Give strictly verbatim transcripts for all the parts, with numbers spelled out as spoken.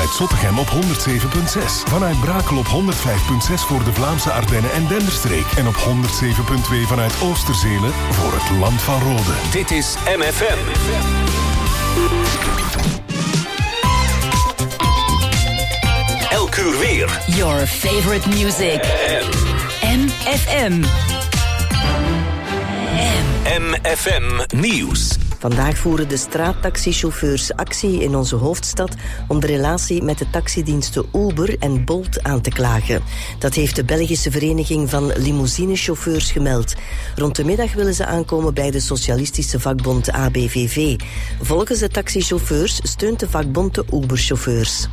vanuit Zottegem op honderd zeven komma zes. Vanuit Brakel op honderd vijf komma zes voor de Vlaamse Ardennen en Denderstreek. En op honderd zeven komma twee vanuit Oosterzele voor het Land van Rode. Dit is M F M. Elk uur weer. Your favorite music. M F M. M F M Nieuws. Vandaag voeren de straattaxichauffeurs actie in onze hoofdstad om de relatie met de taxidiensten Uber en Bolt aan te klagen. Dat heeft de Belgische Vereniging van Limousinechauffeurs gemeld. Rond de middag willen ze aankomen bij de socialistische vakbond A B V V. Volgens de taxichauffeurs steunt de vakbond de Uberchauffeurs.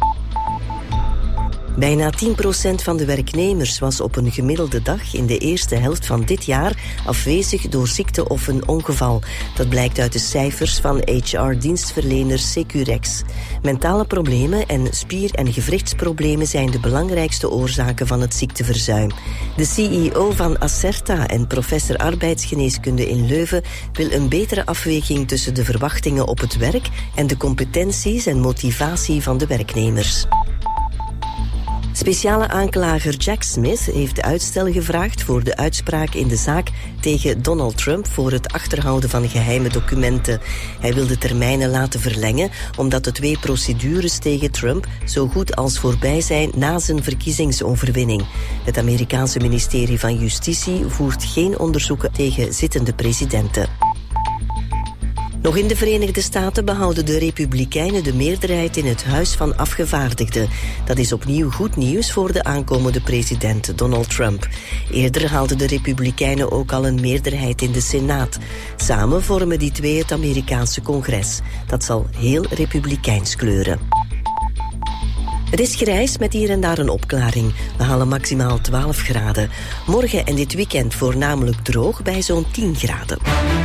Bijna tien procent van de werknemers was op een gemiddelde dag in de eerste helft van dit jaar afwezig door ziekte of een ongeval. Dat blijkt uit de cijfers van H R-dienstverlener Securex. Mentale problemen en spier- en gewrichtsproblemen zijn de belangrijkste oorzaken van het ziekteverzuim. De C E O van Acerta en professor arbeidsgeneeskunde in Leuven wil een betere afweging tussen de verwachtingen op het werk en de competenties en motivatie van de werknemers. Speciale aanklager Jack Smith heeft uitstel gevraagd voor de uitspraak in de zaak tegen Donald Trump voor het achterhouden van geheime documenten. Hij wil de termijnen laten verlengen omdat de twee procedures tegen Trump zo goed als voorbij zijn na zijn verkiezingsoverwinning. Het Amerikaanse ministerie van Justitie voert geen onderzoeken tegen zittende presidenten. Nog in de Verenigde Staten behouden de Republikeinen de meerderheid in het Huis van Afgevaardigden. Dat is opnieuw goed nieuws voor de aankomende president Donald Trump. Eerder haalden de Republikeinen ook al een meerderheid in de Senaat. Samen vormen die twee het Amerikaanse Congres. Dat zal heel republikeins kleuren. Het is grijs met hier en daar een opklaring. We halen maximaal twaalf graden. Morgen en dit weekend voornamelijk droog bij zo'n tien graden.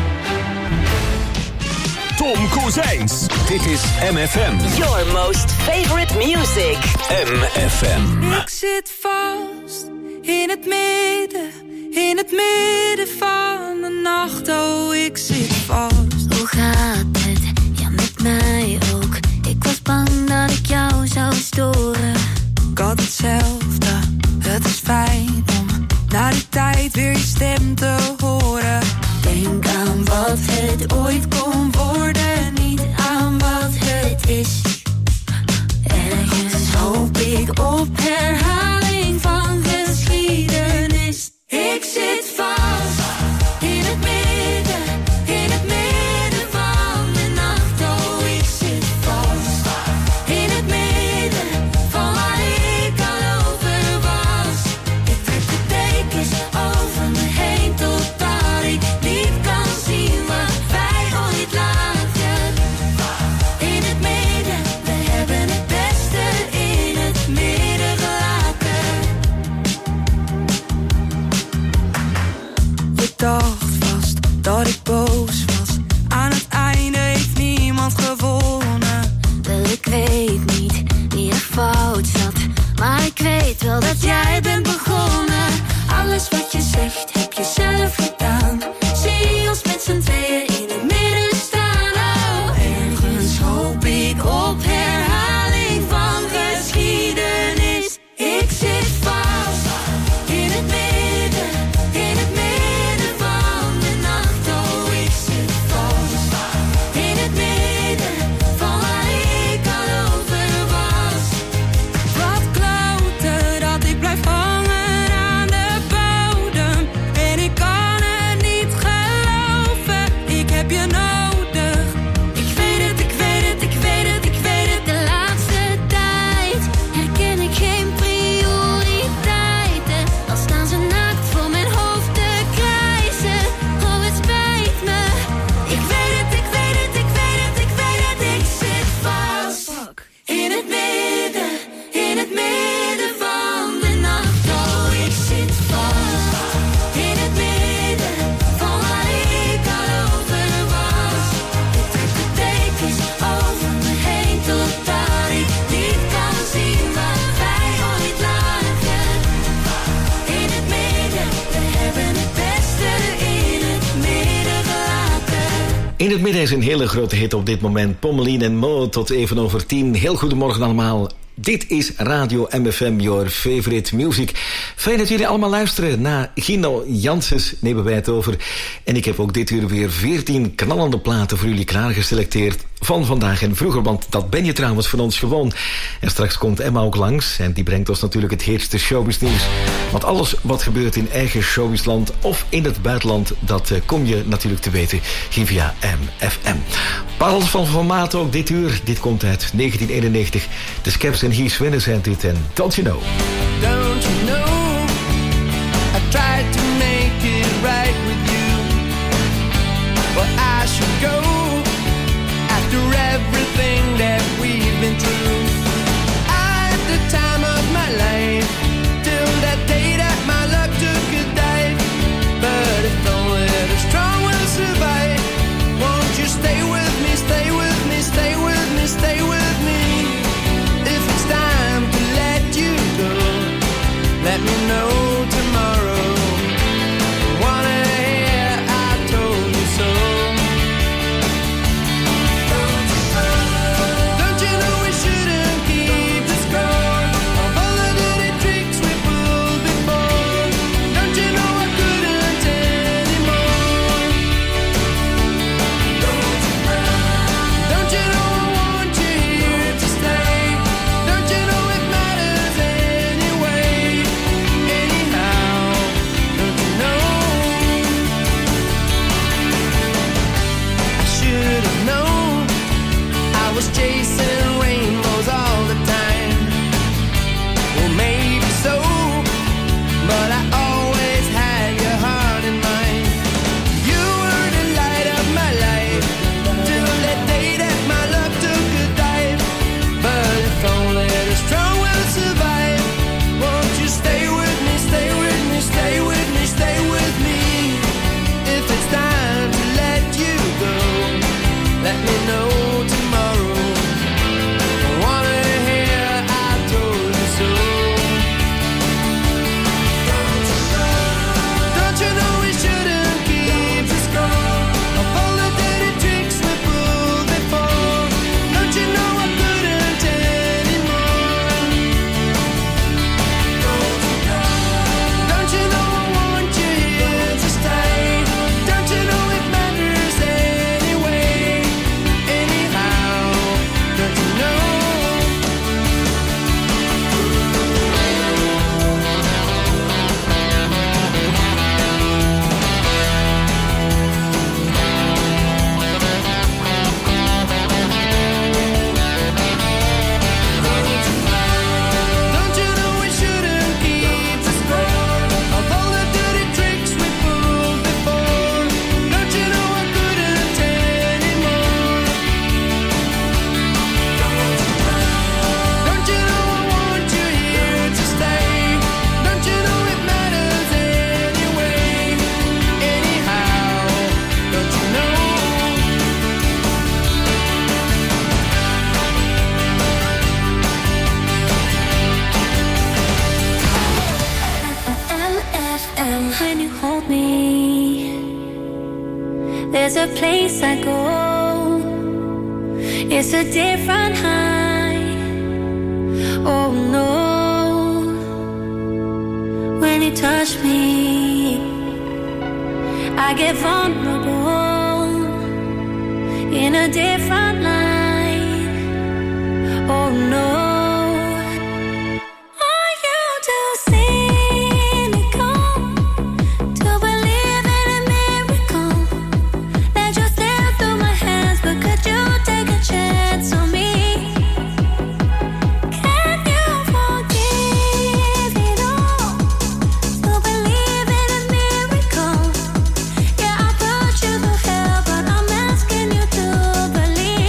Tom Kozijns. Dit is M F M. Your most favorite music. M F M. Ik zit vast in het midden, in het midden van de nacht. Oh, ik zit vast. Hoe gaat het? Ja, met mij ook. Ik was bang dat ik jou zou storen. Ik had hetzelfde. Het is fijn om na die tijd weer je stem te horen. Denk aan wat het ooit kon worden, niet aan wat het is. Ergens hoop ik op herhaling van geschiedenis. Ik zit vast in het midden, in het midden van de nacht. Oh, ik zit vast in het midden van waar ik al over was. Ik trek de dekens over me heen totdat ik niet kan zien waar wij ooit lagen. In het midden, we hebben het beste in het midden gelaten. Ik dacht vast dat ik boos was. Aan het einde heeft niemand gewonnen. Wel, ik weet niet wie er fout zat, maar ik weet wel dat jij bent begonnen. Alles wat je zegt heb je zelf gedaan. Zie ons met z'n tweeën in het midden staan. Oh, ergens hoop ik op herhaling van geschiedenis. Ik zit vast in het midden, in het midden van de nacht. Oh, ik zit vast in het midden van waar ik al over was. Wat kloten dat ik blijf hangen aan de bodem. En ik kan het niet geloven, ik heb je nodig. Ik weet het, ik weet het, ik weet het, ik weet het. De laatste tijd herken ik geen prioriteiten. Al staan ze naakt voor mijn hoofd te krijsen. Oh, het spijt me. Ik weet het, ik weet het, ik weet het, ik weet het. Ik zit vast in het midden, in het midden van de nacht. Oh, ik zit vast in het midden van waar ik al over was. Ik trek de dekens over me heen totdat ik niet kan zien waar wij ooit lagen. In het midden, we hebben het beste in het midden gelaten. In het midden is een hele grote hit op dit moment. Pommelien en Mo tot even over tien. Heel goedemorgen allemaal. Dit is Radio M F M, your favorite music. Fijn dat jullie allemaal luisteren. Na Gino Janssens nemen wij het over. En ik heb ook dit uur weer veertien knallende platen voor jullie klaargeselecteerd van vandaag en vroeger, want dat ben je trouwens van ons gewoon. En straks komt Emma ook langs en die brengt ons natuurlijk het heetste showbiznieuws. Want alles wat gebeurt in eigen showbizland of in het buitenland, dat uh, kom je natuurlijk te weten hier via M F M. Parels van formaat ook dit uur. Dit komt uit negentien eenennegentig. De Skeps en Heath Winner zijn dit en Don't You Know. Don't you know, I tried to make it right with you, but I should go after everything that we've been through. At the time of my life, till that day that my luck took a dive, but if only the strong will survive, won't you stay with me, stay with me, stay with me, stay with me. If it's time to let you go, let me know tomorrow. Wanna hear I told you so. Don't you know we shouldn't keep the score of all the dirty tricks we pulled before? Don't you know I couldn't anymore? Don't you know I want you here to stay? Don't you know it matters anyway? Anyhow, don't you know? I should have known I was chasing rainbows all the time. Well, maybe so, but I always had your heart in mind. You were the light of my life till that day that my luck took a dive. But if only the strong will survive, won't you stay with me, stay with me, stay with me, stay with me. If it's time to let you go, let me know tomorrow. I wanna hear I told you so. Don't you know we shouldn't keep the score of all the dirty tricks we pulled before? Don't you know I couldn't anymore? Don't you know I want you here to stay? Don't you know it matters anyway? Anyhow, don't you know? Don't you know we shouldn't keep the score of all the dirty tricks we pulled before? Don't you know I couldn't anymore? Don't you know I want you here to stay? Don't you know it matters anyway? Anyhow, don't you know? M F M. When you hold me, there's a place I go. It's a different high. Oh no, when you touch me, I get vulnerable in a different light. Oh no. Are you too cynical to believe in a miracle that just slipped through my hands? But could you take a chance on me? Can you forgive it all to believe in a miracle? Yeah, I'll put you through hell, but I'm asking you to believe.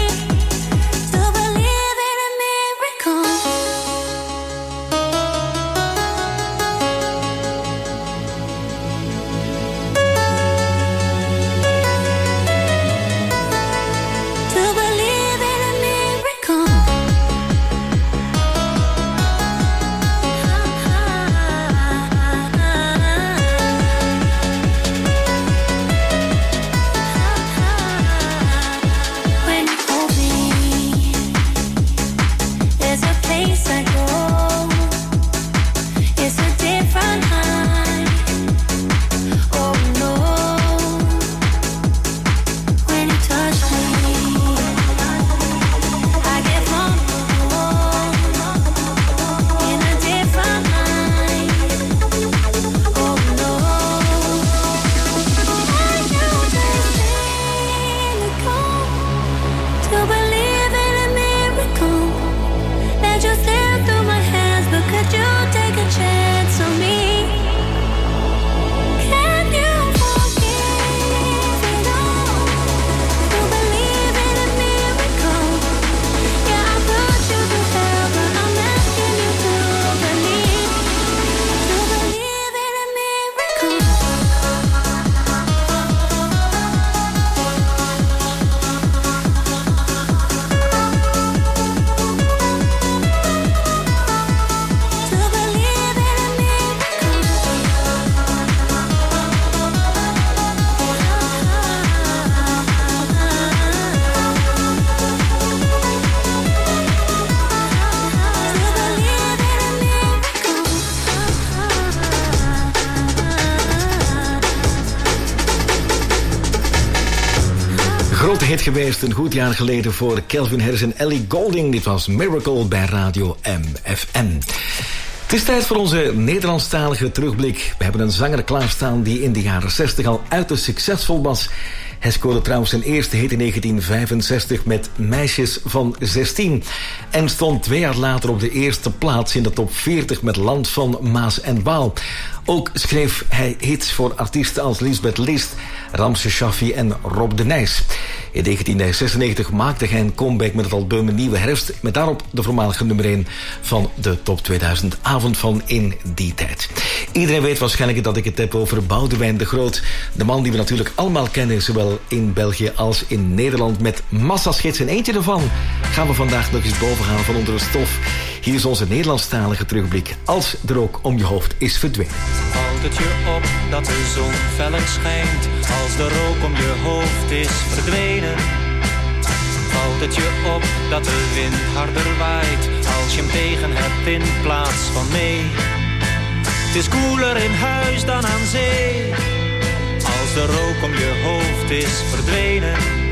grote hit geweest een goed jaar geleden voor Calvin Harris en Ellie Goulding. Dit was Miracle bij Radio M F M. Het is tijd voor onze Nederlandstalige terugblik. We hebben een zanger klaarstaan die in de jaren zestig al uiterst succesvol was. Hij scoorde trouwens zijn eerste hit in negentien vijfenzestig met Meisjes van zestien. En stond twee jaar later op de eerste plaats in de top veertig met Land van Maas en Waal. Ook schreef hij hits voor artiesten als Lisbeth List, Ramse Shaffi en Rob de Nijs. In negentien zesennegentig maakte hij een comeback met het album Nieuwe Herfst, met daarop de voormalige nummer één van de top tweeduizend avond van In die tijd. Iedereen weet waarschijnlijk dat ik het heb over Boudewijn de Groot. De man die we natuurlijk allemaal kennen, zowel in België als in Nederland, met massashits. En eentje ervan gaan we vandaag nog eens boven gaan van onder de stof. Hier is onze Nederlandstalige terugblik. Als de rook om je hoofd is verdwenen. Valt het je op dat de zon feller schijnt, als de rook om je hoofd is verdwenen? Valt het je op dat de wind harder waait, als je hem tegen hebt in plaats van mee? Het is koeler in huis dan aan zee, als de rook om je hoofd is verdwenen.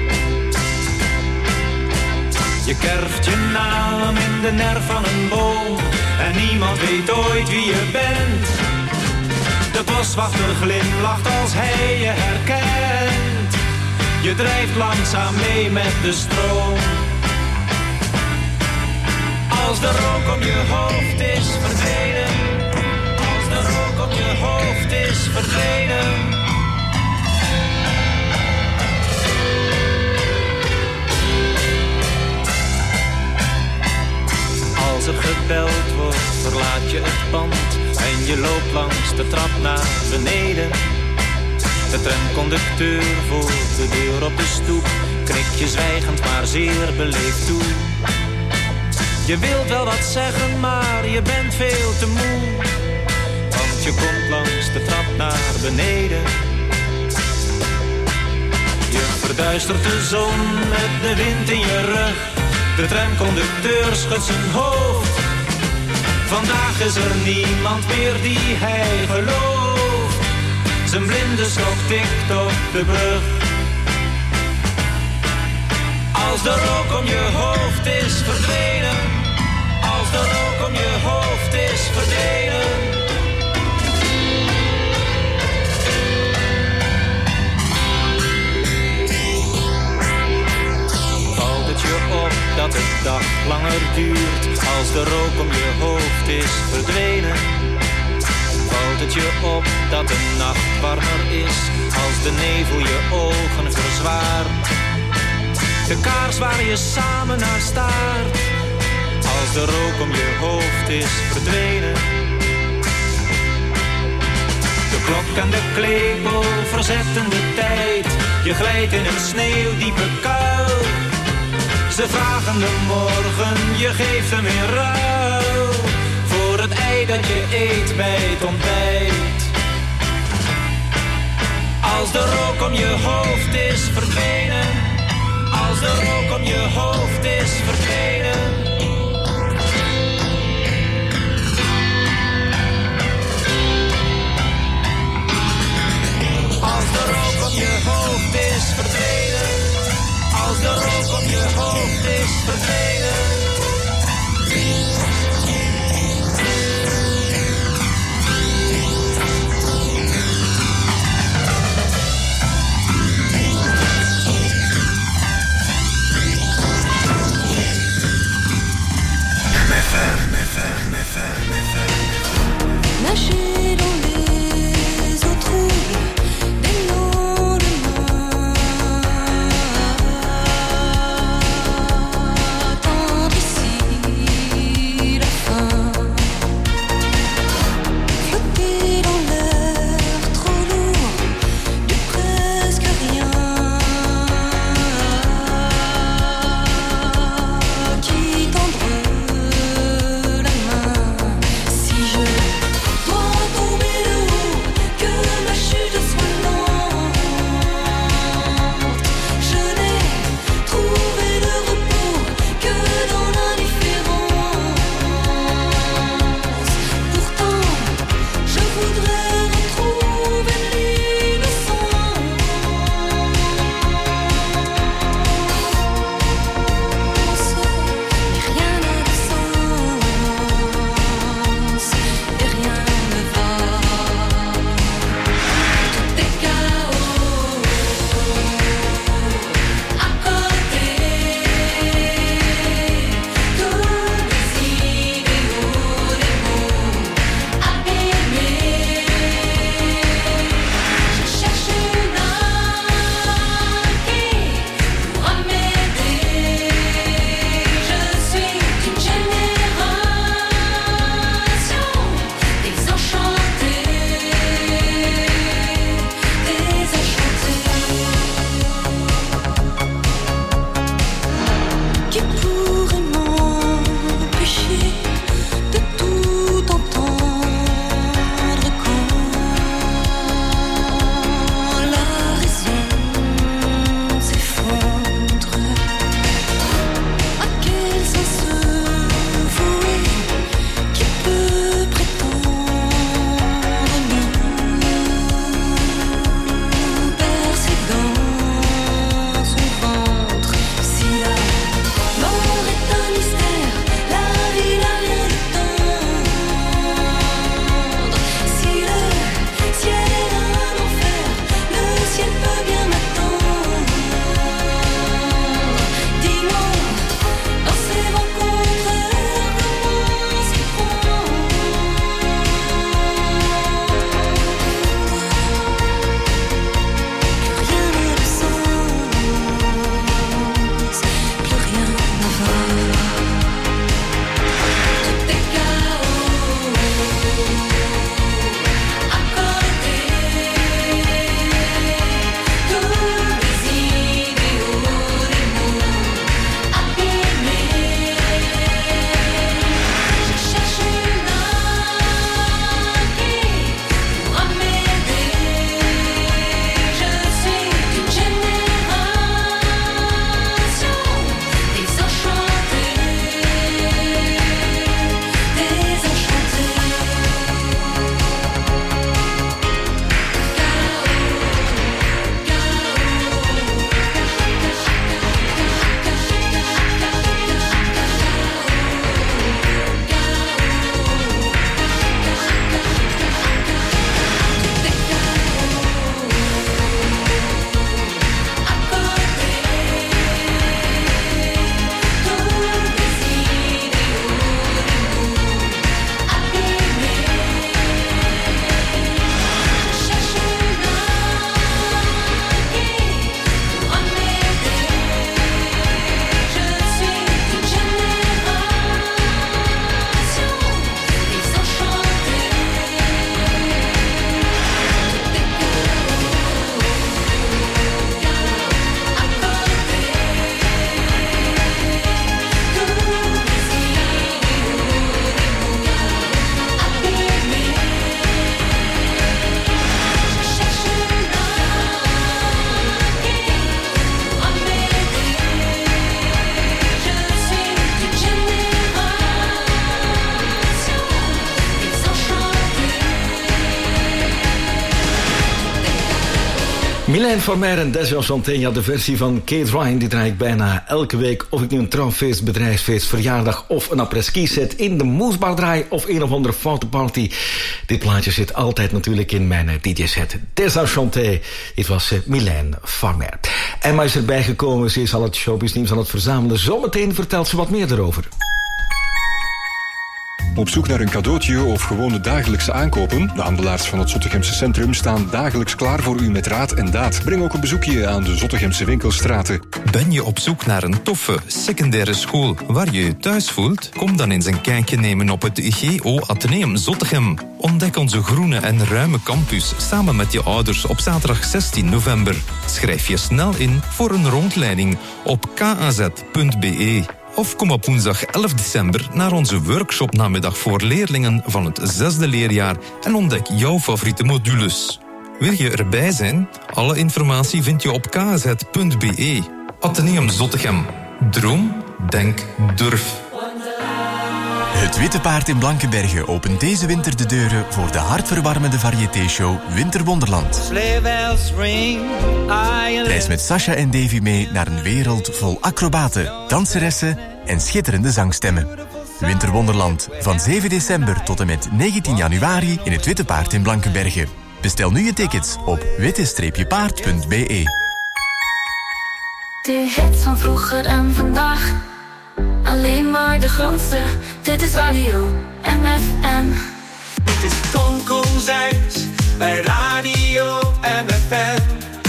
Je kerft je naam in de nerf van een boom en niemand weet ooit wie je bent. De boswachter glimlacht als hij je herkent. Je drijft langzaam mee met de stroom. Als de rook om je hoofd is verdwenen, als de rook om je hoofd is verdwenen. Als er gebeld wordt, verlaat je het pand en je loopt langs de trap naar beneden. De tramconducteur voor de deur op de stoep knikt je zwijgend maar zeer beleefd toe. Je wilt wel wat zeggen, maar je bent veel te moe, want je komt langs de trap naar beneden. Je verduistert de zon met de wind in je rug. De tramconducteur schudt zijn hoofd. Vandaag is er niemand meer die hij gelooft. Zijn blinde stok tikt op de brug. Als de rook om je hoofd is verdwenen, als de rook om je hoofd is verdwenen. Valt het je op dat de dag langer duurt, als de rook om je hoofd is verdwenen? Valt het je op dat de nacht warmer is, als de nevel je ogen verzwaart? De kaars waar je samen naar staart, als de rook om je hoofd is verdwenen. De klok en de klepel verzetten de tijd, je glijdt in een sneeuwdiepe kuil. Ze vragen de morgen, je geeft hem in ruil voor het ei dat je eet bij het ontbijt. Als de rook om je hoofd is verdwenen, als de rook om je hoofd is verdwenen. Als de rook om je hoofd is verdwenen, als de rook om je hoofd is verdwenen. Mylène Farmer en Des Enchanté, ja, de versie van Kate Ryan, die draai ik bijna elke week. Of ik nu een trouwfeest, bedrijfsfeest, verjaardag of een après-ski set in de moesbar draai of een of andere foute party. Dit plaatje zit altijd natuurlijk in mijn D J-set. Des Enchanté, dit was uh, Mylène Farmer. Emma is erbij gekomen, ze is al het showbiznieuws aan het verzamelen. Zometeen vertelt ze wat meer erover. Op zoek naar een cadeautje of gewoon de dagelijkse aankopen? De handelaars van het Zottegemse centrum staan dagelijks klaar voor u met raad en daad. Breng ook een bezoekje aan de Zottegemse winkelstraten. Ben je op zoek naar een toffe secundaire school waar je je thuis voelt? Kom dan eens een kijkje nemen op het G O Atheneum Zottegem. Ontdek onze groene en ruime campus samen met je ouders op zaterdag zestien november. Schrijf je snel in voor een rondleiding op k a z punt b e. Of kom op woensdag elf december naar onze workshopnamiddag voor leerlingen van het zesde leerjaar en ontdek jouw favoriete modules. Wil je erbij zijn? Alle informatie vind je op k a z punt b e. Atheneum Zottegem. Droom, denk, durf. Het Witte Paard in Blankenberge opent deze winter de deuren voor de hartverwarmende variété-show Winterwonderland. Reis met Sasha en Davy mee naar een wereld vol acrobaten, danseressen en schitterende zangstemmen. Winterwonderland, van zeven december tot en met negentien januari in het Witte Paard in Blankenberge. Bestel nu je tickets op witte paard punt b e. De hits van vroeger en vandaag, alleen maar de grootste. Dit is Radio M F M. Dit is Toon Kozijns bij Radio M F M.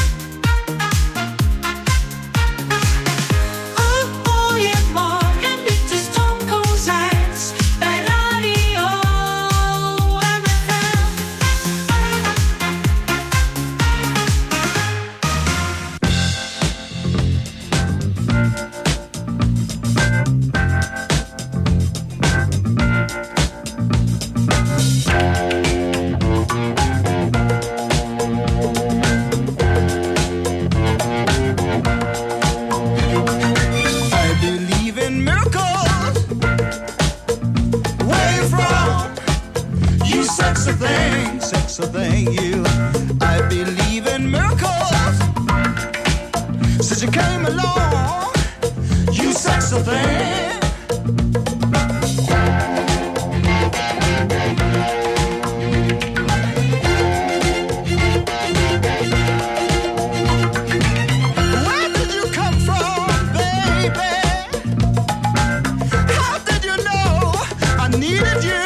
Thing you, I believe in miracles. Since you came along, you sexy thing. Where did you come from, baby? How did you know I needed you?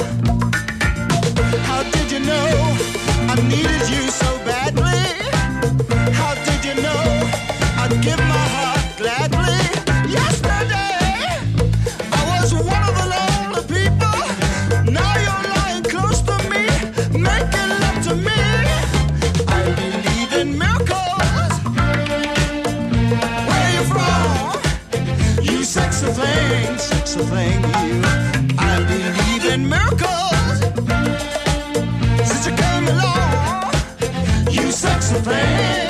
I needed you so badly. How did you know I'd give my heart gladly? Yesterday I was one of the lonely people. Now you're lying close to me, making love to me. I believe in miracles. Where you from? You sexy thing, sexy thing, you. I believe in miracles. Since you came along, you sexy thing.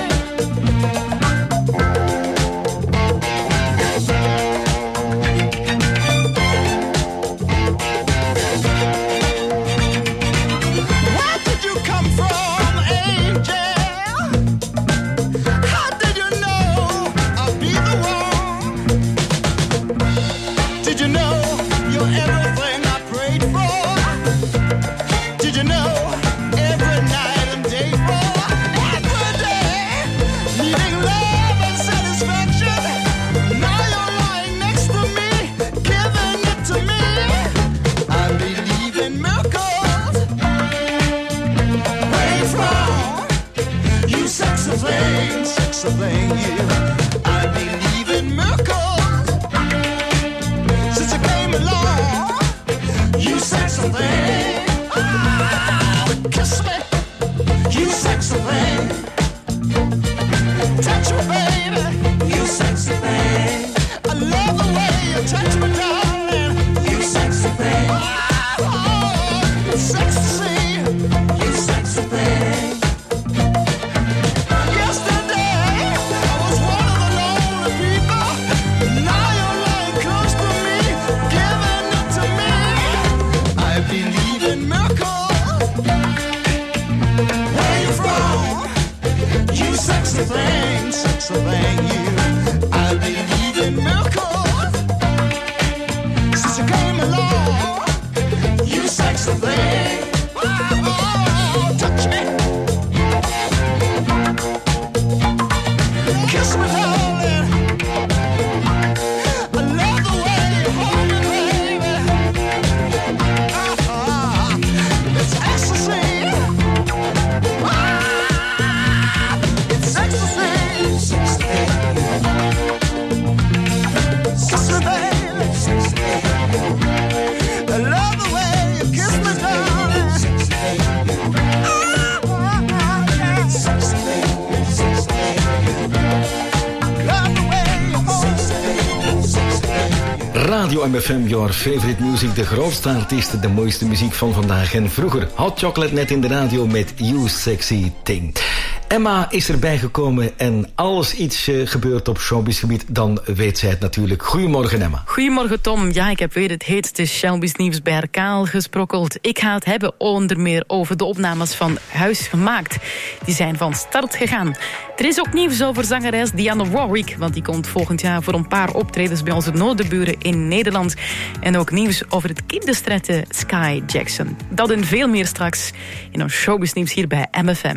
Where did you come from, angel? How did you know I'd be the one? Did you know you're everything I prayed for? Did you know? Every night and day for every day, needing love and satisfaction. Now you're lying next to me, giving it to me. I believe in miracles. Where you from? You sexy thing, sexy thing, you. I believe in miracles. Since you came along, you sexy thing. Kiss me, you sexy thing. Touch me, baby, you sexy thing. I love the way you touch me, darling. You sexy thing. Oh, sexy, you sexy thing. Yesterday I was one of the lonely people. Now you're lying close to me, giving it to me. I believe in miracles. Where you from? sexier than you. I believe in miracles. Since you came along, you sexy thing. Oh, touch me. Kiss me, darling. I love the way you hold me, baby. Uh-huh. It's ecstasy. Ah, it's ecstasy. Kiss me, baby. I love the way you kiss me, darling. Ah, yeah. Radio M F M, your favorite music. De grootste artiesten, de mooiste muziek van vandaag. En vroeger Hot Chocolate net in de radio met You Sexy Thing. Emma is erbij gekomen en als iets uh, gebeurt op showbizgebied, dan weet zij het natuurlijk. Goedemorgen, Emma. Goedemorgen, Tom. Ja, ik heb weer het heetste showbiznieuws bij elkaar gesprokkeld. Ik ga het hebben onder meer over de opnames van Huisgemaakt. Die zijn van start gegaan. Er is ook nieuws over zangeres Diana Warwick, want die komt volgend jaar voor een paar optredens bij onze noorderburen in Nederland. En ook nieuws over het kindersterretje Sky Jackson. Dat en veel meer straks in ons showbiznieuws hier bij M F M.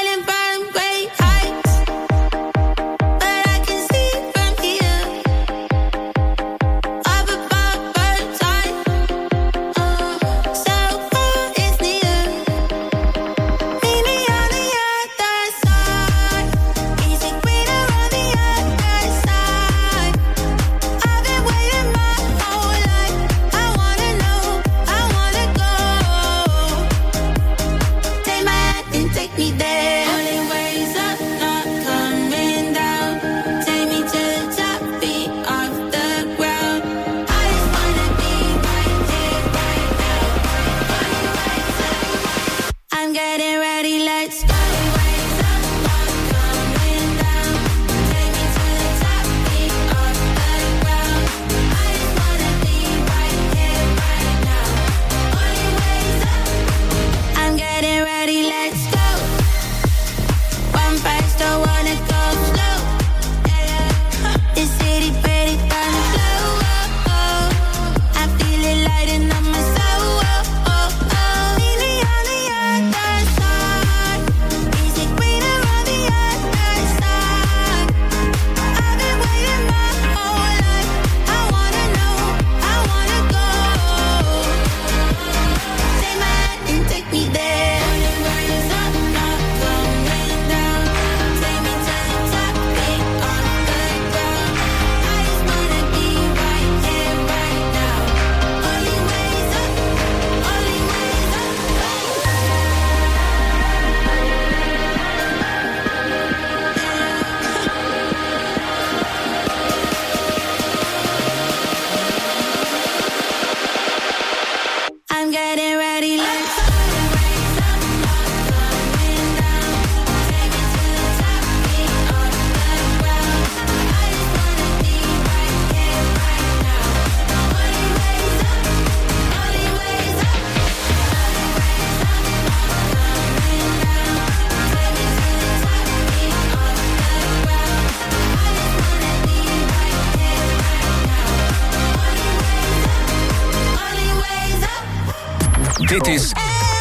Dit is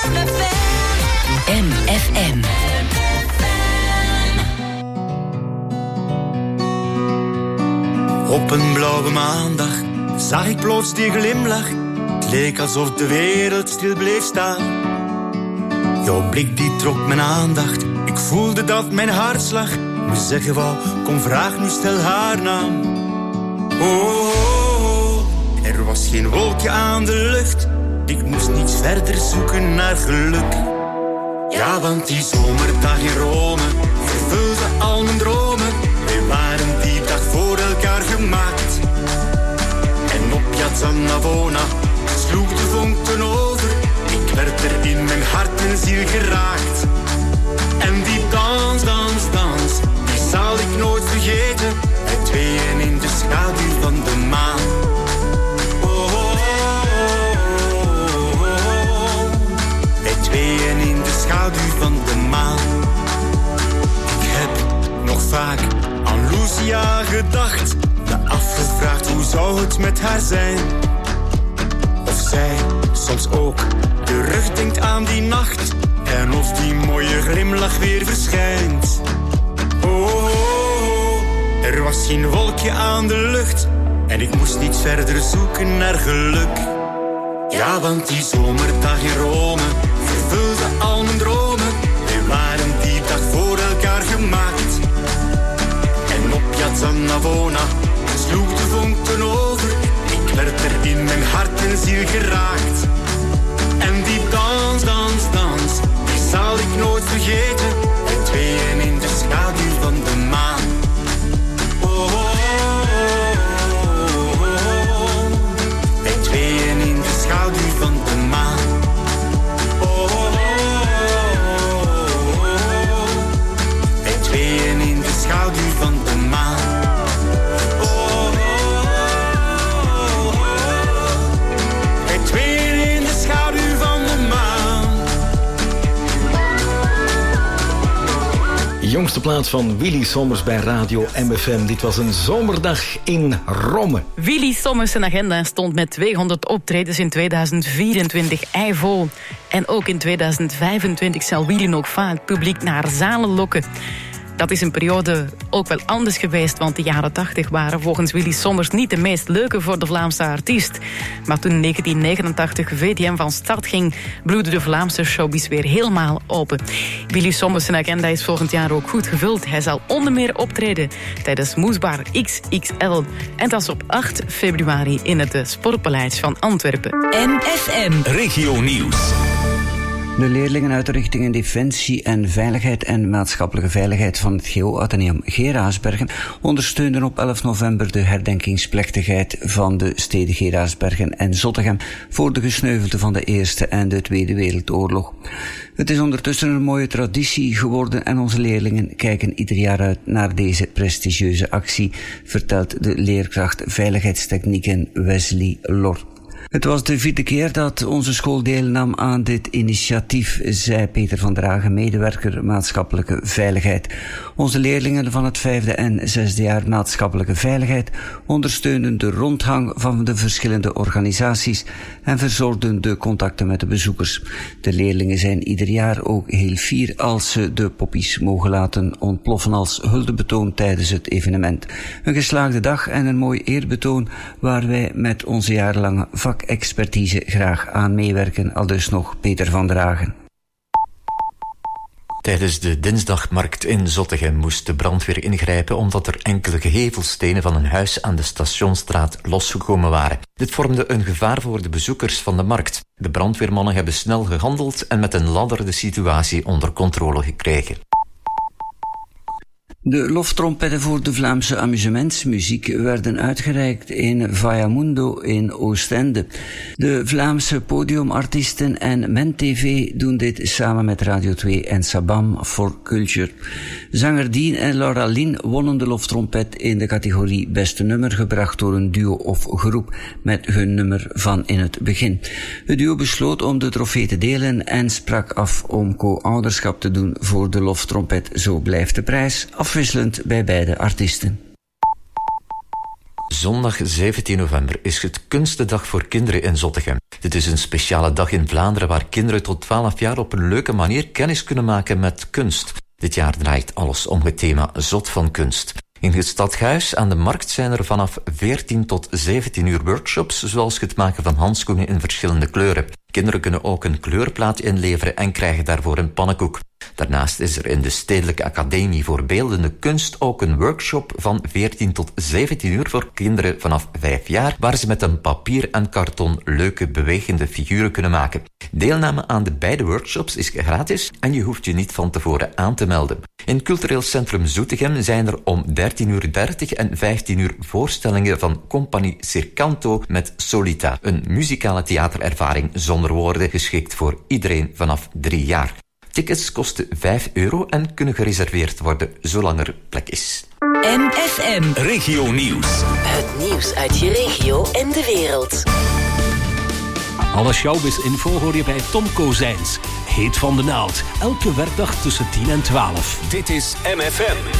M F M. Op een blauwe maandag zag ik plots die glimlach. Het leek alsof de wereld stil bleef staan. Jouw blik die trok mijn aandacht. Ik voelde dat mijn hartslag me zeggen wou, kom vraag nu, stel haar naam. Oh, oh, oh, er was geen wolkje aan de lucht. Ik moest niet verder zoeken naar geluk. Ja, want die zomerdag in Rome vervulde al mijn dromen. Wij waren die dag voor elkaar gemaakt. En op Piazza Navona sloeg de vonk ten over. Ik werd er in mijn hart en ziel geraakt. En die dans, dans, dans, die zal ik nooit vergeten. Wij tweeën in de schaduw van de maan. Tweeën in de schaduw van de maan. Ik heb nog vaak aan aan die nacht en of die mooie glimlach weer verschijnt. Oh, oh, oh, er was geen wolkje aan de lucht en ik moest niet verder zoeken naar geluk. Ja, want die zomerdag in Rome vervulde al mijn dromen. We waren die dag voor elkaar gemaakt. En op Piazza Navona sloeg de vonken over. Ik werd er in mijn hart en ziel geraakt. En die dans, dans, dans, die zal ik nooit vergeten. En tweeën in de schaduw van de maan. Oh, oh, oh, oh, oh. En tweeën in de schaduw van de maan. Oh, oh, oh, oh, oh. En tweeën in de schaduw van de maan. Jongste plaats van Willy Sommers bij Radio M F M. Dit was een zomerdag in Rome. Willy Sommers' agenda stond met tweehonderd optredens in tweeduizend vierentwintig eivol. En ook in tweeduizend vijfentwintig zal Willy nog vaak publiek naar zalen lokken. Dat is een periode ook wel anders geweest, want de jaren tachtig waren volgens Willy Sommers niet de meest leuke voor de Vlaamse artiest. Maar toen in negentien negenentachtig V T M van start ging, bloedde de Vlaamse showbiz weer helemaal open. Willy Sommers' agenda is volgend jaar ook goed gevuld. Hij zal onder meer optreden tijdens Moesbar X X L. En dat is op acht februari in het Sportpaleis van Antwerpen. M F M Regio Nieuws. De leerlingen uit de richtingen Defensie en Veiligheid en Maatschappelijke Veiligheid van het G O Atheneum Geraasbergen ondersteunden op elf november de herdenkingsplechtigheid van de steden Geraasbergen en Zottegem voor de gesneuvelden van de Eerste en de Tweede Wereldoorlog. Het is ondertussen een mooie traditie geworden en onze leerlingen kijken ieder jaar uit naar deze prestigieuze actie, vertelt de leerkracht Veiligheidstechnieken Wesley Lor. Het was de vierde keer dat onze school deelnam aan dit initiatief, zei Peter van der Hagen, medewerker maatschappelijke veiligheid. Onze leerlingen van het vijfde en zesde jaar maatschappelijke veiligheid ondersteunden de rondgang van de verschillende organisaties en verzorgden de contacten met de bezoekers. De leerlingen zijn ieder jaar ook heel fier als ze de poppies mogen laten ontploffen als huldebetoon tijdens het evenement. Een geslaagde dag en een mooi eerbetoon waar wij met onze jarenlange vakexpertise graag aan meewerken, aldus nog Peter van der Hagen. Tijdens de dinsdagmarkt in Zottegem moest de brandweer ingrijpen omdat er enkele gevelstenen van een huis aan de Stationsstraat losgekomen waren. Dit vormde een gevaar voor de bezoekers van de markt. De brandweermannen hebben snel gehandeld en met een ladder de situatie onder controle gekregen. De loftrompetten voor de Vlaamse amusementsmuziek werden uitgereikt in Vallamundo in Oostende. De Vlaamse podiumartiesten en Men T V doen dit samen met Radio twee en Sabam for Culture. Zanger Dean en Laura Lynn wonnen de loftrompet in de categorie Beste Nummer, gebracht door een duo of groep met hun nummer van in het begin. Het duo besloot om de trofee te delen en sprak af om co-ouderschap te doen voor de loftrompet. Zo blijft de prijs afwisselend bij beide artiesten. Zondag zeventien november is het Kunstendag voor kinderen in Zottegem. Dit is een speciale dag in Vlaanderen waar kinderen tot twaalf jaar op een leuke manier kennis kunnen maken met kunst. Dit jaar draait alles om het thema Zot van Kunst. In het Stadhuis aan de Markt zijn er vanaf veertien tot zeventien uur workshops, zoals het maken van handschoenen in verschillende kleuren. Kinderen kunnen ook een kleurplaat inleveren en krijgen daarvoor een pannenkoek. Daarnaast is er in de Stedelijke Academie voor Beeldende Kunst ook een workshop van veertien tot zeventien uur voor kinderen vanaf vijf jaar, waar ze met een papier en karton leuke bewegende figuren kunnen maken. Deelname aan de beide workshops is gratis en je hoeft je niet van tevoren aan te melden. In Cultureel Centrum Zoetegem zijn er om dertien uur dertig en vijftien uur voorstellingen van Compagnie Circanto met Solita, een muzikale theaterervaring zonder woorden, geschikt voor iedereen vanaf drie jaar. Tickets kosten vijf euro en kunnen gereserveerd worden zolang er plek is. M F M Regio Nieuws. Het nieuws uit je regio en de wereld. Alle showbiz-info hoor je bij Tom Kozijns. Heet van de naald. Elke werkdag tussen tien en twaalf. Dit is M F M.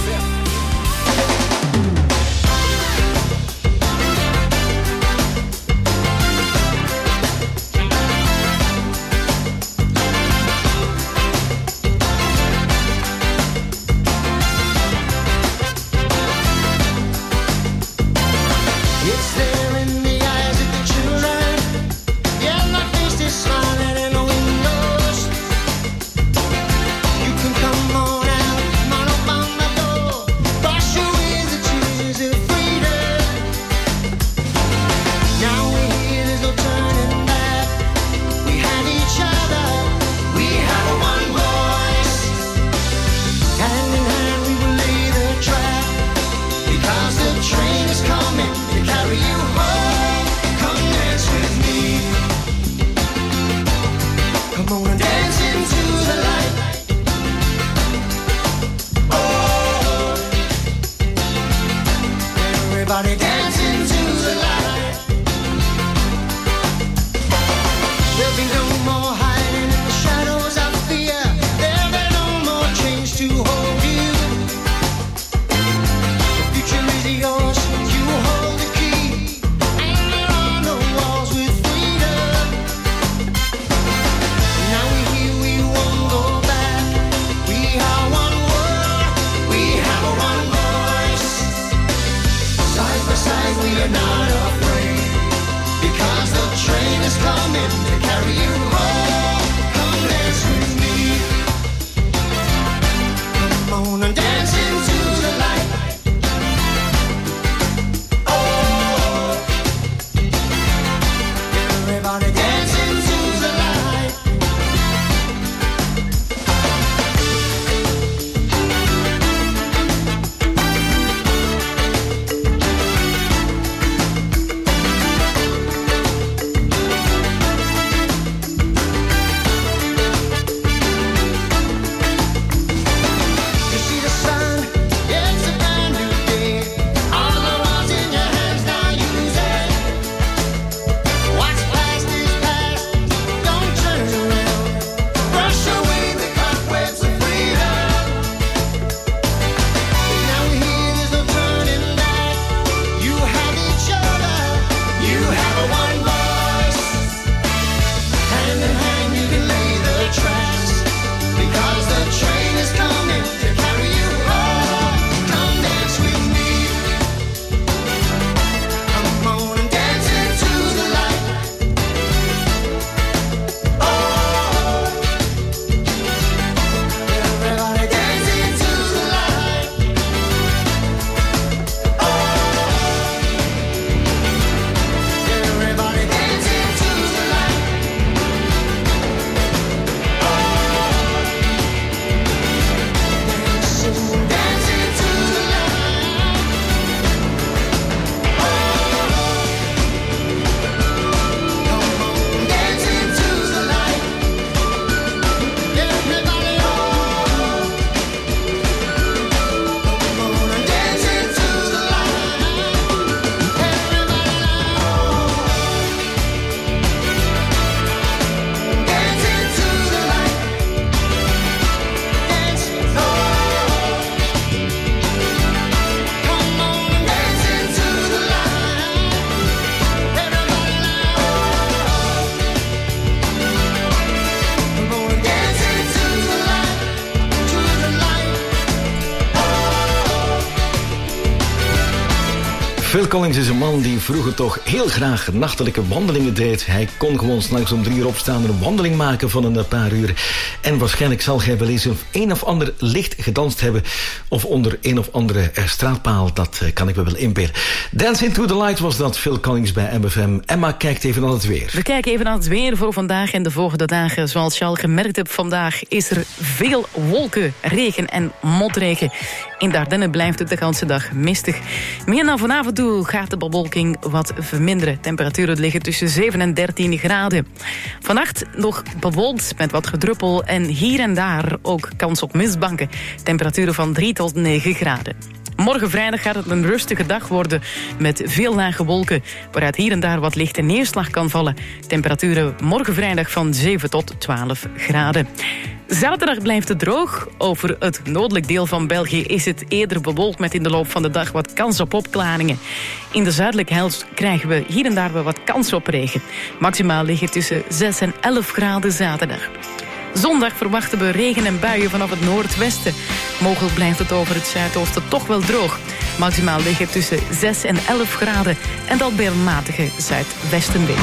Phil Collins is een man die vroeger toch heel graag nachtelijke wandelingen deed. Hij kon gewoon 's nachts om drie uur opstaan en een wandeling maken van een paar uur. En waarschijnlijk zal hij wel eens een of ander licht gedanst hebben. Of onder een of andere uh, straatpaal. Dat uh, kan ik me wel inbeelden. Dance into the Light was dat, Phil Collins bij M F M. Emma kijkt even naar het weer. We kijken even naar het weer voor vandaag en de volgende dagen. Zoals je al gemerkt hebt, vandaag is er veel wolken, regen en motregen. In de Ardennen blijft het de hele dag mistig. Meer naar vanavond toe gaat de bewolking wat verminderen. Temperaturen liggen tussen zeven en dertien graden. Vannacht nog bewolkt met wat gedruppel en hier en daar ook kans op mistbanken. Temperaturen van drie tot negen graden. Morgen vrijdag gaat het een rustige dag worden met veel lage wolken, waaruit hier en daar wat lichte neerslag kan vallen. Temperaturen morgen vrijdag van zeven tot twaalf graden. Zaterdag blijft het droog. Over het noordelijk deel van België is het eerder bewolkt met in de loop van de dag wat kans op opklaringen. In de zuidelijke helft krijgen we hier en daar wel wat kans op regen. Maximaal liggen tussen zes en elf graden zaterdag. Zondag verwachten we regen en buien vanaf het noordwesten. Mogelijk blijft het over het zuidoosten toch wel droog. Maximaal liggen tussen zes en elf graden en dat bij een matige zuidwestenwind.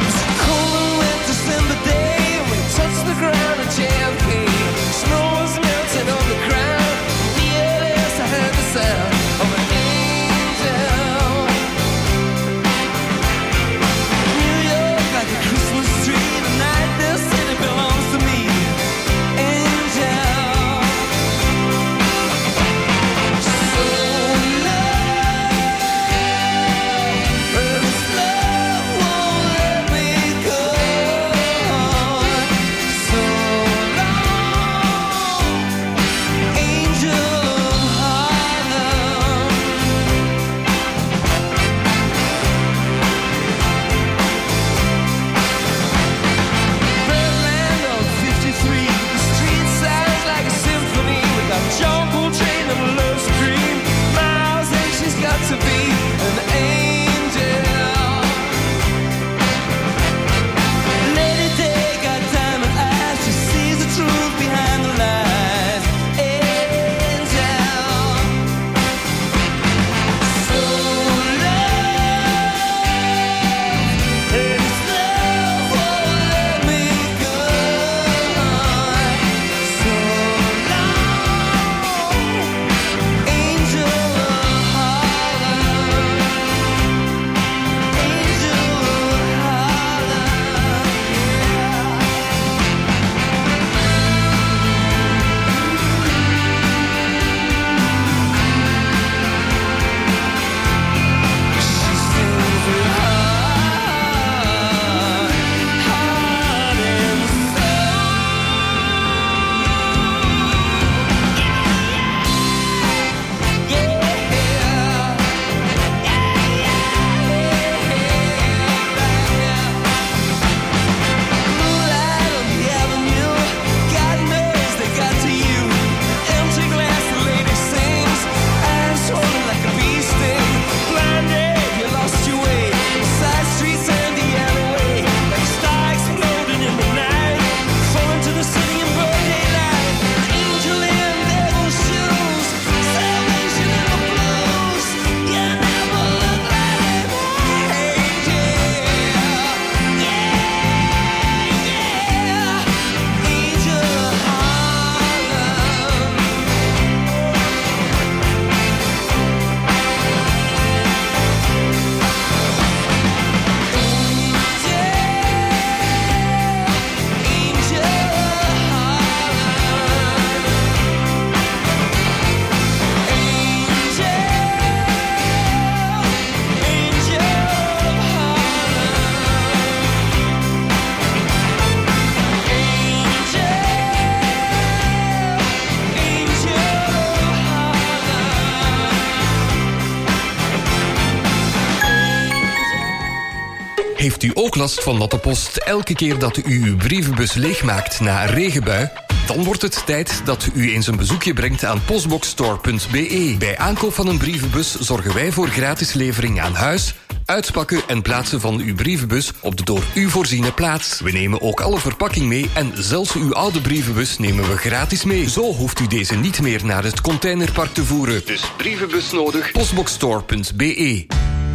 Heeft u ook last van natte post elke keer dat u uw brievenbus leegmaakt na een regenbui? Dan wordt het tijd dat u eens een bezoekje brengt aan postboxstore punt b e. Bij aankoop van een brievenbus zorgen wij voor gratis levering aan huis, uitpakken en plaatsen van uw brievenbus op de door u voorziene plaats. We nemen ook alle verpakking mee en zelfs uw oude brievenbus nemen we gratis mee. Zo hoeft u deze niet meer naar het containerpark te voeren. Dus brievenbus nodig, postboxstore punt b e.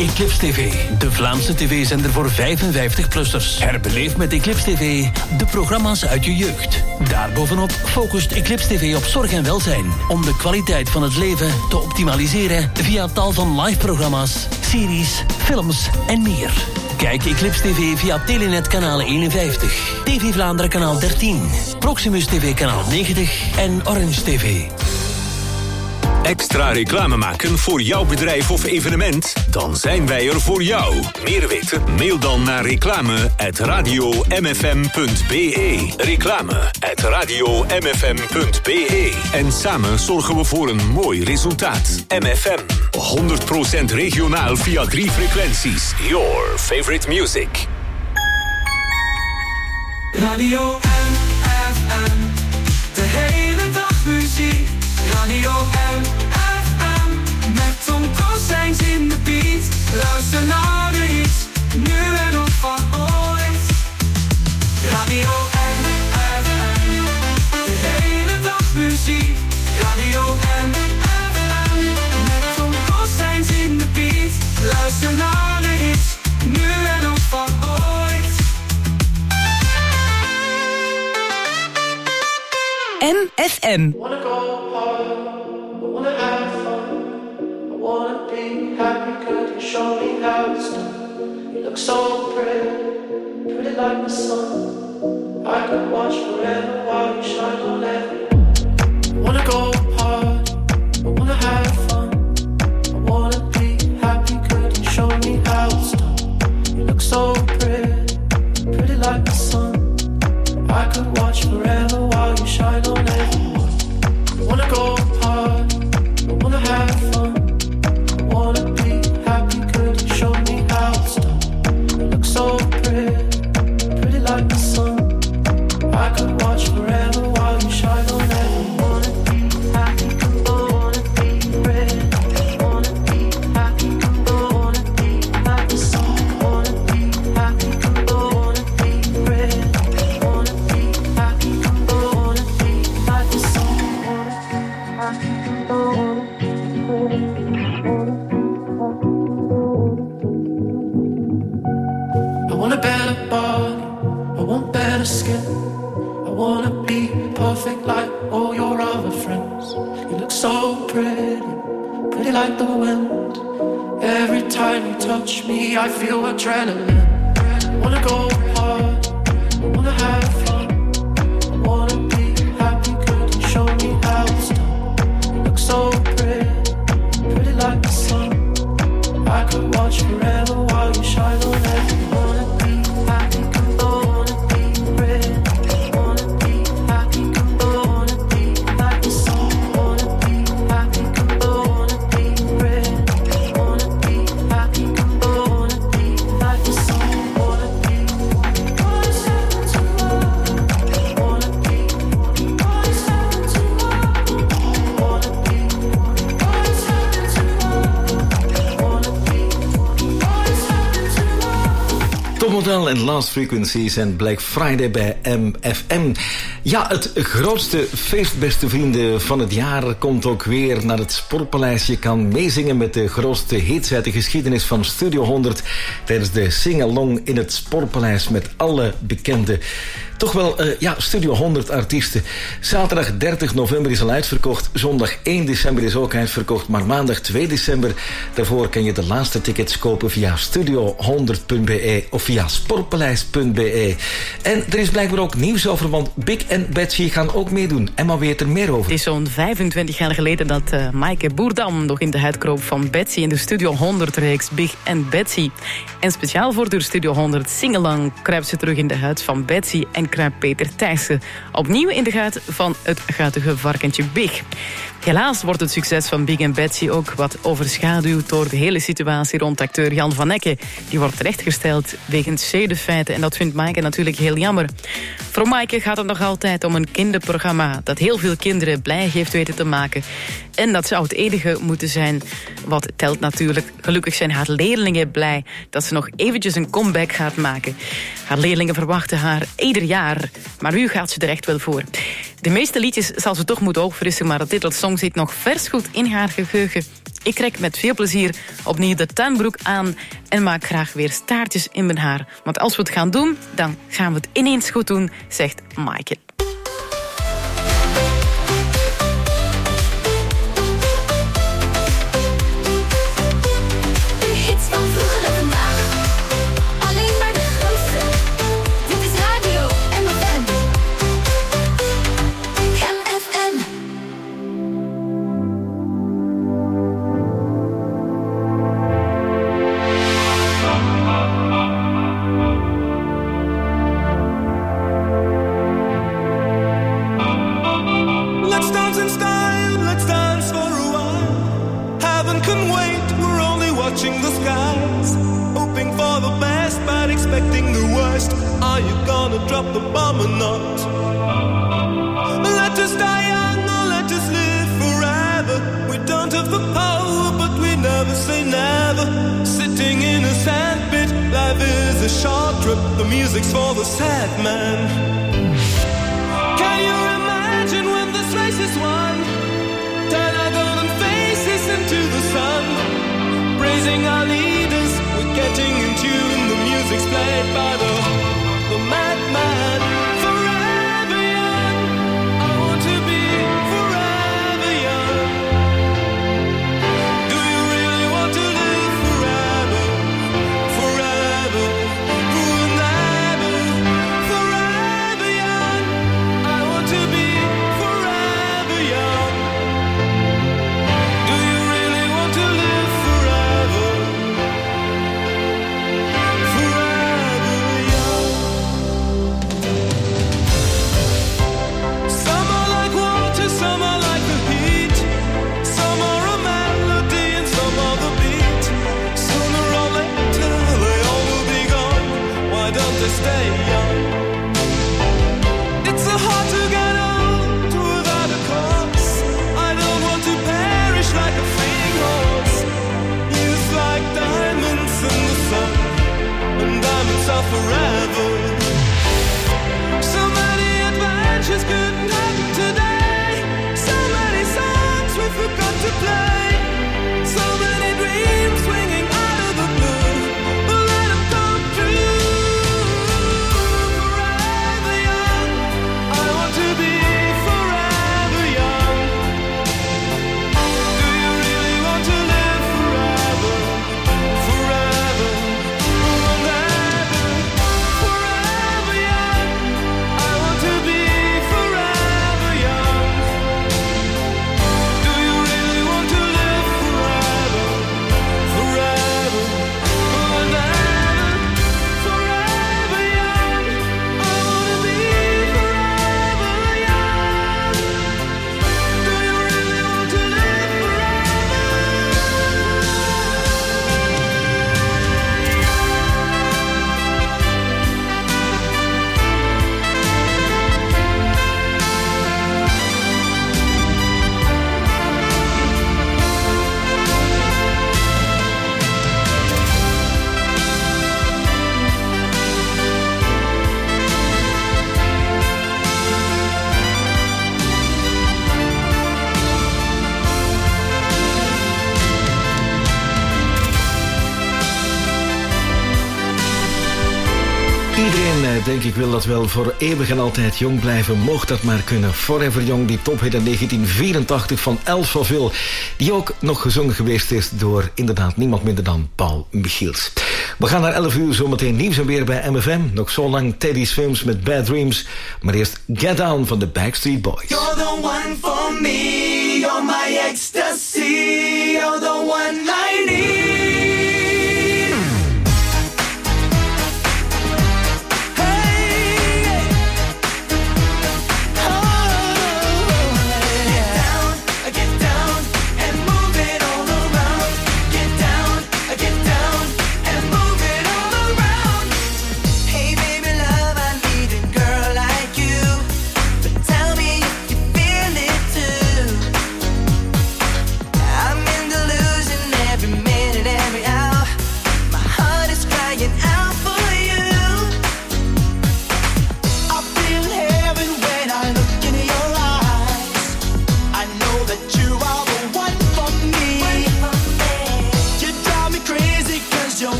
Eclipse T V, de Vlaamse tv-zender voor vijfenvijftig-plussers. Herbeleef met Eclipse T V de programma's uit je jeugd. Daarbovenop focust Eclipse T V op zorg en welzijn, om de kwaliteit van het leven te optimaliseren via tal van live-programma's, series, films en meer. Kijk Eclipse T V via Telenet kanaal eenenvijftig, T V Vlaanderen kanaal dertien, Proximus T V kanaal negentig en Orange T V. Extra reclame maken voor jouw bedrijf of evenement? Dan zijn wij er voor jou. Meer weten? Mail dan naar reclame at radio m f m punt b e. Reclame at radio m f m punt b e. En samen zorgen we voor een mooi resultaat. M F M, honderd procent regionaal via drie frequenties. Your favorite music. Radio M F M, de hele dag muziek. Radio M F M, met Tom Kozijns in de beat. Luister naar de hits, nu en nog van ooit. Radio M F M, de hele dag muziek. Radio M F M, met Tom Kozijns in de beat. Luister naar de hits, nu en nog van ooit. M F M. Show me how it's done. You look so pretty, pretty like the sun. I could watch forever while you shine on everyone. Wanna go hard, I wanna have fun. I wanna be happy, could you show me how it's done? You look so pretty, pretty like the sun. I could watch forever while you shine on everyone. I wanna go hard, I wanna have fun. I wanna be happy, could you show me how it's done? You look so pretty, pretty like the sun. I could watch forever while you shine on everyone. Wanna be happy, wanna be pretty. Wanna be happy, wanna be like the sun. Wanna be happy, wanna be pretty. Wanna be happy, wanna be like the sun. Wanna be happy, wanna be pretty. I want a better body, I want better skin. I wanna be perfect like all your other friends. You look so pretty, pretty like the wind. Every time you touch me, I feel adrenaline. I wanna go hard, I wanna have fun. I wanna be happy, could you show me how it's done? You look so pretty, pretty like the sun. I could watch forever while you shine on everyone. Topmodel en Last Frequencies en Black Friday bij M F M. Ja, het grootste feest, beste vrienden, van het jaar komt ook weer naar het Sportpaleis. Je kan meezingen met de grootste hits uit de geschiedenis van Studio honderd tijdens de sing-along in het Sportpaleis met alle bekende, toch wel, uh, ja, Studio honderd artiesten. Zaterdag dertig november is al uitverkocht. Zondag één december is ook uitverkocht. Maar maandag twee december, daarvoor kan je de laatste tickets kopen via studio honderd punt b e of via sportpaleis punt b e. En er is blijkbaar ook nieuws over, want Big en Betsy gaan ook meedoen. Emma weet er meer over. Het is zo'n vijfentwintig jaar geleden dat uh, Maaike Boerdam nog in de huid kroop van Betsy in de Studio honderd-reeks Big en Betsy. En speciaal voor de Studio honderd singelang kruipt ze terug in de huid van Betsy en kruipt Peter Thijssen opnieuw in de gaat van het guitige varkentje Big. Helaas wordt het succes van Big en Betsy ook wat overschaduwd door de hele situatie rond acteur Jan van Ecke. Die wordt terechtgesteld wegens zedenfeiten en dat vindt Maaike natuurlijk heel jammer. Voor Maaike gaat het nog altijd om een kinderprogramma dat heel veel kinderen blij heeft weten te maken. En dat zou het enige moeten zijn wat telt natuurlijk. Gelukkig zijn haar leerlingen blij dat ze nog eventjes een comeback gaat maken. Haar leerlingen verwachten haar ieder jaar, maar nu gaat ze er echt wel voor. De meeste liedjes zal ze toch moeten opfrissen, maar de titelsong zit nog vers goed in haar geheugen. Ik trek met veel plezier opnieuw de tuinbroek aan en maak graag weer staartjes in mijn haar. Want als we het gaan doen, dan gaan we het ineens goed doen, zegt Maaike. Drop the bomb or not. Let us die young or let us live forever. We don't have the power, but we never say never. Sitting in a sandpit, life is a short trip. The music's for the sad man. Can you imagine when this race is won? Turn our golden faces into the sun. Praising our leaders, we're getting in tune. The music's played by the The madman, forever young. I want to be forever young. Do you really want to live forever? Forever, forever, forever young. I want to be forever young. Do you really want to live forever? Forever young. Some are like water, some are like the heat. Some are a melody and some are the beat. Sooner or later they all will be gone. Why don't they stay young? It's so hard to get old without a cause. I don't want to perish like a fleeing horse. Youth like diamonds in the sun, and diamonds are forever. So many adventures couldn't happen today. So many songs we forgot to play. So many dreams swinging out of the blue. But let them come true. Forever young. I want to be forever young. Do you really want to live forever? Forever, forever, forever young. I want to be forever young. Do you really want to live forever? Forever, forever, forever young. I want to be forever young. Do you really want to live Iedereen, eh, denk ik, wil dat wel voor eeuwig en altijd jong blijven. Mocht dat maar kunnen. Forever Young, die tophit in negentien vierentachtig van Els van Vil. Die ook nog gezongen geweest is door inderdaad niemand minder dan Paul Michiels. We gaan naar elf uur zometeen nieuws en weer bij M F M. Nog zo lang Teddy Swims met Bad Dreams. Maar eerst Get Down van de Backstreet Boys. You're the one for me, you're my ecstasy, you're the one I need. I'm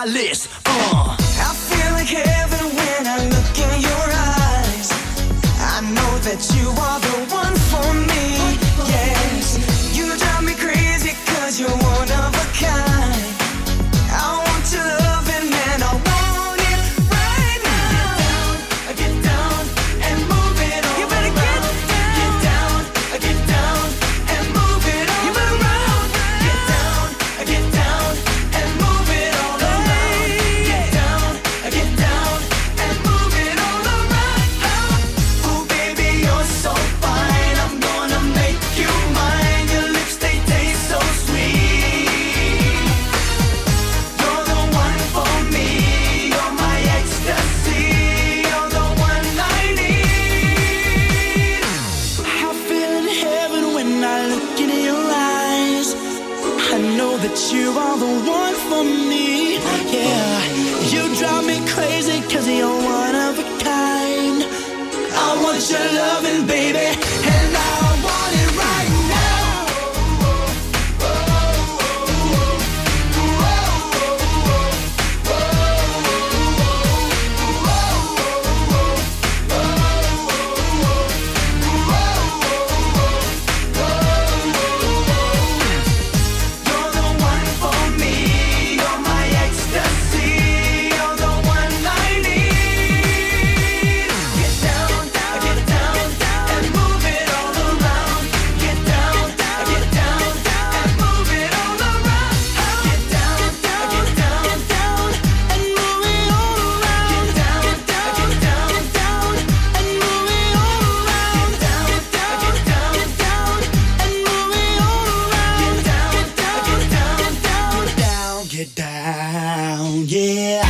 my list. Uh. I feel like heaven when I look in your eyes. I know that you are the one for me. Yes, you drive me crazy 'cause you're one of a kind. I want your loving, man, I want it right now. Get down, get down and move it all. You better get down, get down, get down and move it all. You better around. Get down, get down and move it all around. Get down, get down and move it all around. Oh baby, you're so fine. I'm gonna make you mine. Your lips, they taste so sweet. You're the one for me. You're my ecstasy. You're the one I need. I feel in heaven when I look in your eyes. I know that you are the one for me. Yeah, you drive me crazy 'cause you're one of a kind. I want your loving, baby, and I want it right now. You're the one for me. You're my ecstasy. You're the one I need. Get down, get down, and move it all around. Get down, get down, and move it all around. Get down, get down, and move it all around. Get down, get down, and move it all around. Get down, get down, and move it all around. Get down, get down, down, get down, yeah.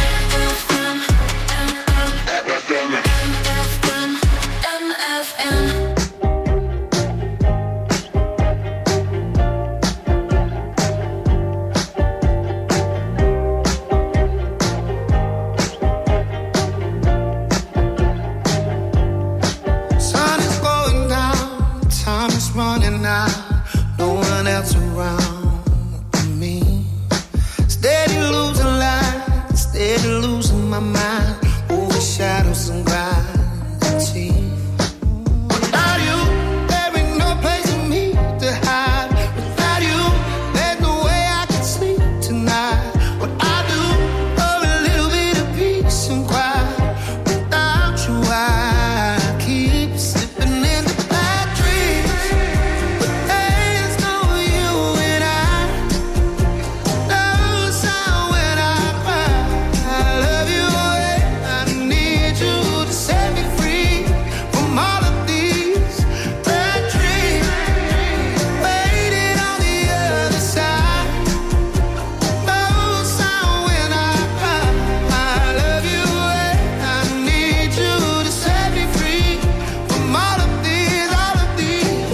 Sun is going down, time is running out, no one else around but me. Steady losing light, steady losing my mind, over shadows and gravity. Without you, there ain't no place for me to hide. Without you, there's no way I can sleep tonight. What I do for a little bit of peace and quiet. Without you, I keep slipping into bad dreams. But there's no you and I. No sound when I cry. I love you, and I need you to set me free from all of these bad dreams. Waiting on the other side. No sound when I cry. I love you, and I need you to set me free from all of these, all of these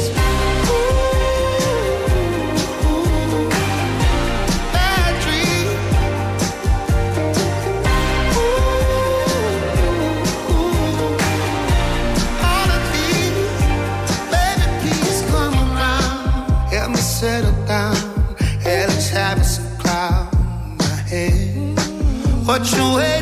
bad dreams. All of these, baby, please come around. Help me settle down. Hell is having some cloud in my head. What you wait